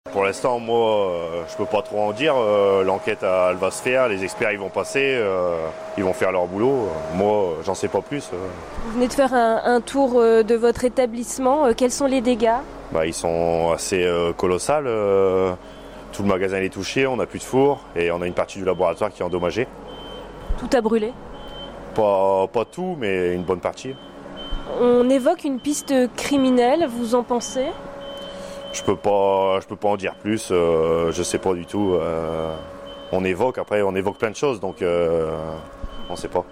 Pour l'instant, moi, je peux pas trop en dire. L'enquête, elle va se faire, les experts ils vont passer, ils vont faire leur boulot. Moi, j'en sais pas plus. Vous venez de faire un tour de votre établissement. Quels sont les dégâts ? Ils sont assez colossales. Tout le magasin est touché, on n'a plus de four et on a une partie du laboratoire qui est endommagée. Tout a brûlé ? Pas tout, mais une bonne partie. On évoque une piste criminelle, vous en pensez ? Je peux pas en dire plus, je sais pas du tout. On évoque plein de choses, donc on sait pas.